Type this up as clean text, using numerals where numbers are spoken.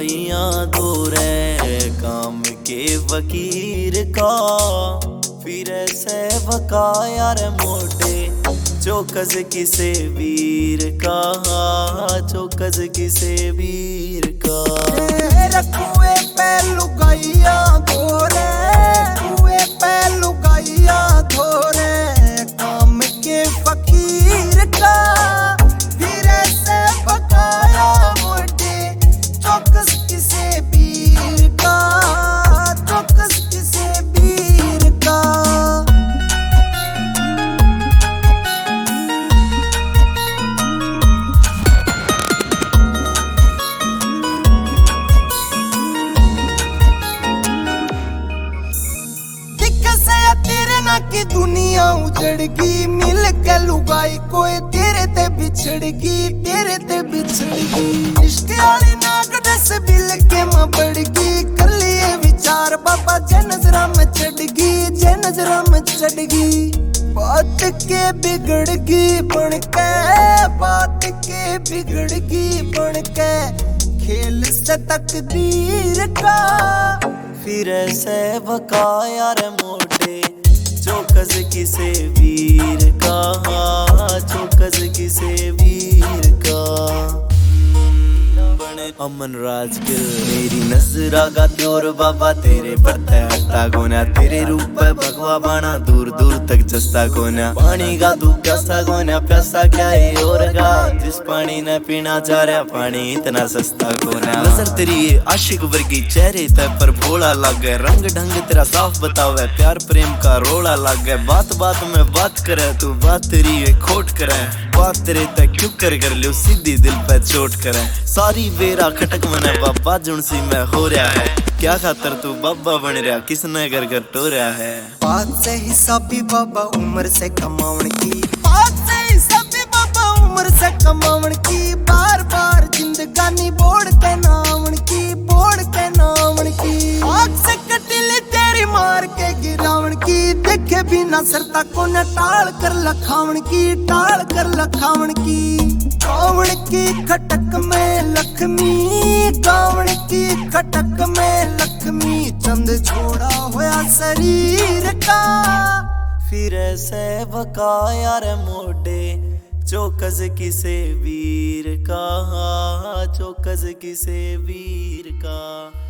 लुगाइयां दूरे काम के वकीर का फिर से बका यार मोटे चौकस किसे वीर का चौकस किसे वीर का कुएं पे लुगाइयां धोरे कुएं पे लुगाइयां धोरे काम के फकीर का फिर से बकाया मोटे चौकस किसे वीर का चौकस किसे वीर का तेरे ना की दुनिया उजड़गी मिल के लुगाई कोई तेरे ते बिछड़गी तेरे ते बिछड़गी इश्क वाली नाक दस बिल के मां बढ़गी कर लिए विचार बाबा जे नजरा में चढ़गी जे नजरा में चढ़गी बात के बिगड़गी बन के बात के बिगड़गी बन के खेल से तकदीर का फिर से बका यार मोटे चौकस किसे वीर का चौकस किसे वीर का अमन राज गिल मेरी नजरा का त्योर बाबा तेरे पड़ता हटता गोना तेरे रूप पे भगवा बाना दूर दूर तक जस्ता गोना पानी का तू प्यासा गोना प्यासा क्या है और का जिस पानी न पीना चाह रहा पानी इतना सस्ता गोना नजर तेरी ये आशिक वर्गी चेहरे ते पर भोला लग गए रंग ढंग तेरा साफ बतावे प्यार प्रेम का रोड़ा लग गए बात बात में बात करे तू बात तेरी ये खोट करे बात तेरे तक क्यों कर लियो सीधी दिल पे चोट करे सारी बेरा खटक मने बाबा जुनसी में हो रहा है क्या खातर तू बाबा बन रहा किसने घर घर टो रहा है बात से हिसाबी बाबा उम्र से कमावन की बात से हिसाबी बाबा उम्र से कमावन की बार बार जिंदगानी बोड़ के नावन की बोड़ के नावन की आग से कटिली तेरी मार के गिरावन की देखे बिना सरता को न टाल कर लखावन की टाल कर लखावन की कावड़ की खटक में लक्ष्मी कावड़ की खटक में लक्ष्मी चंद छोड़ा होया शरीर का फिर से बका यार मोटे चौकस किसे वीर का चौकस किसे वीर का